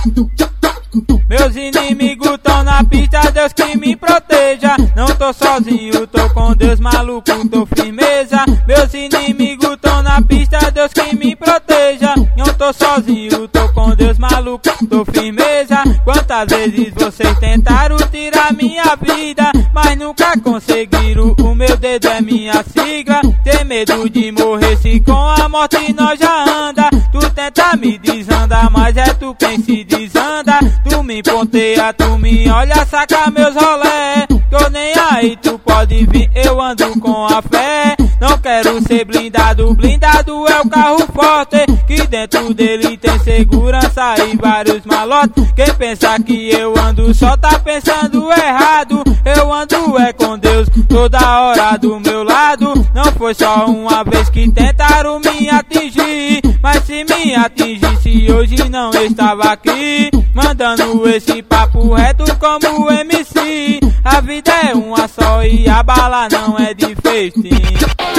Meus inimigos tão na pista, Deus que me proteja. Não tô sozinho, tô com Deus, maluco, tô firmeza. Meus inimigos tão na pista, Deus que me proteja. Não tô sozinho, tô com Deus, maluco, tô firmeza. Quantas vezes vocês tentaram tirar minha vida, mas nunca conseguiram, o meu dedo é minha sigla. Tem medo de morrer, se com a morte nós já anda. Tu tenta me desandar, mas é tu quem se desanda. Tu me ponteia, tu me olha, saca meus rolé. Tô nem aí, tu pode vir, eu ando com a fé. Não quero ser blindado, blindado é o carro forte, que dentro dele tem segurança e vários malotes. Quem pensa que eu ando só tá pensando errado. Eu ando é com Deus, toda hora do meu lado. Não foi só uma vez que tentaram me atingir, mas se me atingisse hoje não estava aqui, mandando esse papo reto como MC. A vida é uma só e a bala não é de festim.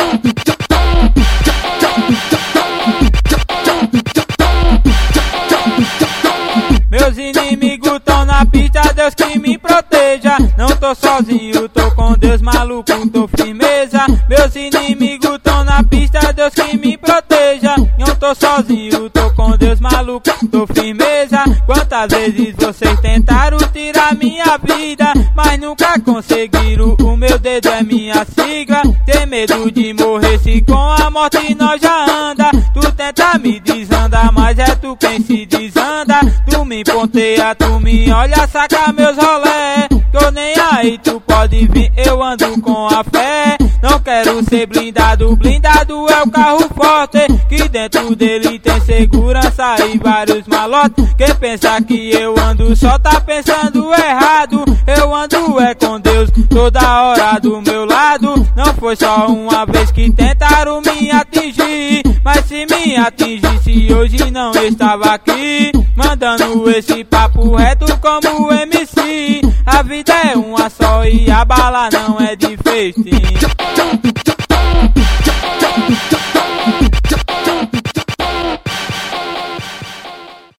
Meus inimigos tão na pista, Deus que me proteja. Não tô sozinho, tô com Deus, maluco, tô firmeza. Meus inimigos tão na pista, Deus que me proteja. Não tô sozinho, tô com Deus, maluco, tô firmeza. Quantas vezes vocês tentaram tirar minha vida, mas nunca conseguiram, o meu dedo é minha sigla. Tem medo de morrer, se com a morte nós já anda. Tu tenta me desandar, mas é tu quem se desanda. Tu me ponteia, tu me olha, saca meus rolé. Tô nem aí, tu pode vir, eu ando com a fé. Não quero ser blindado, blindado é o carro forte, que dentro dele tem segurança e vários malotes. Quem pensa que eu ando só tá pensando errado. Eu ando é com Deus, toda hora do meu lado. Não foi só uma vez que tentaram me atingir, mas se me atingisse hoje não estava aqui, mandando esse papo reto como MC. A vida é uma só e a bala não é de festim.